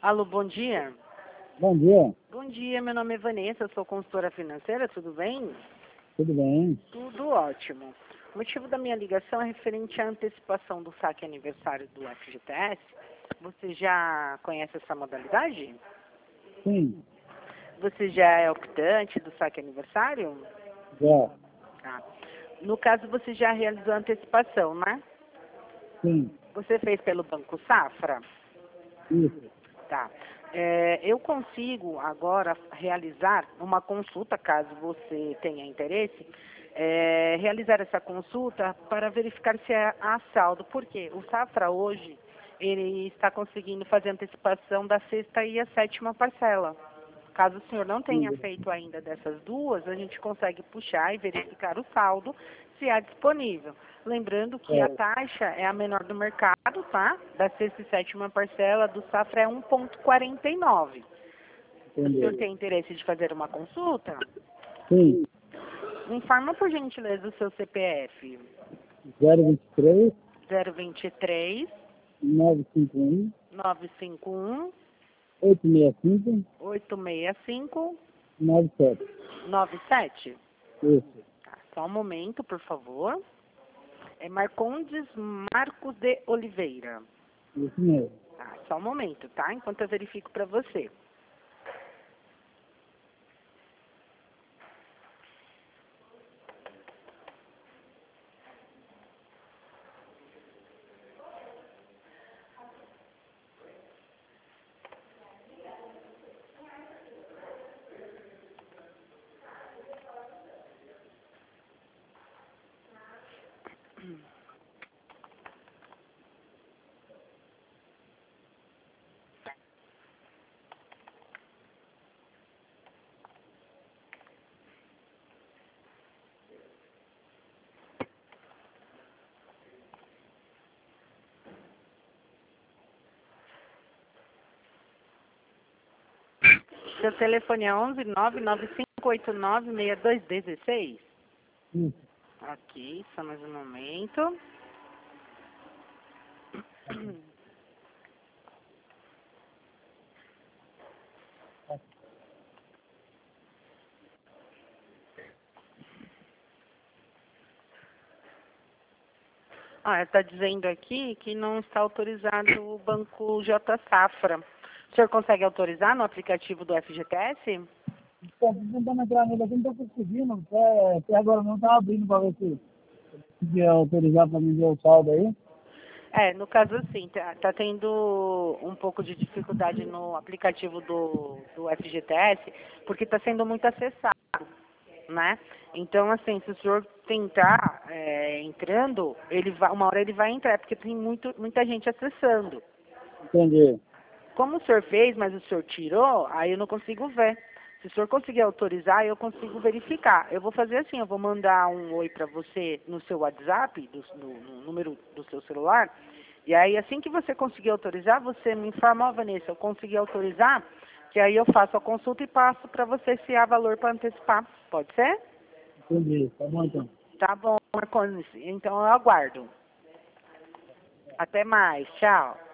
Alô, bom dia. Bom dia, Bom dia, meu nome é Vanessa, sou consultora financeira, tudo bem? tudo bem? Tudo ótimo. O motivo da minha ligação é referente à antecipação do saque aniversário do FGTS. Você já conhece essa modalidade? Sim, Você já é optante do saque aniversário? já, Tá. No caso, você já realizou a antecipação, né? sim, Você fez pelo Banco Safra? isso, Tá. Eu consigo agora realizar uma consulta, caso você tenha interesse, realizar essa consulta para verificar se há saldo. Por quê? O Safra hoje, ele está conseguindo fazer antecipação da sexta e a sétima parcela. Caso o senhor não tenha sim, feito ainda dessas duas, a gente consegue puxar e verificar o saldo se há disponível. Lembrando que a é, taxa é a menor do mercado, tá? Da sexta e sétima parcela do Safra é 1,49. O senhor entendeu? tem interesse de fazer uma consulta? Sim, Me informa, por gentileza, o seu CPF. 023 023 951 951 865 865 97. 97. Isso, Tá, só um momento, por favor. É Marcondes Marcos de Oliveira. isso mesmo. Tá, só um momento, tá? Enquanto eu verifico para você. Seu telefone é 11 99589 6216. Isso, Ok, só mais um momento. Está dizendo aqui que não está autorizado o Banco J Safra. O senhor consegue autorizar no aplicativo do FGTS? estou tentando entrar nele aqui, não estou conseguindo, até agora não está abrindo para ver se podia autorizar para me ver o saldo aí. No caso sim, tá tendo um pouco de dificuldade no aplicativo do FGTS, porque está sendo muito acessado, né? Então, assim, se o senhor tentar entrando, uma hora ele vai entrar, porque tem muita gente acessando. Entendi, Como o senhor fez, mas o senhor tirou, aí eu não consigo ver. Se o senhor conseguir autorizar, eu consigo verificar. Eu vou fazer assim, eu vou mandar um oi para você no seu WhatsApp, no número do seu celular, e aí assim que você conseguir autorizar, você me informa, ó, Vanessa, eu consegui autorizar, que aí eu faço a consulta e passo para você se há valor para antecipar. Pode ser? entendi, tá bom então. Tá bom, Marcones. Então eu aguardo. Até mais. Tchau.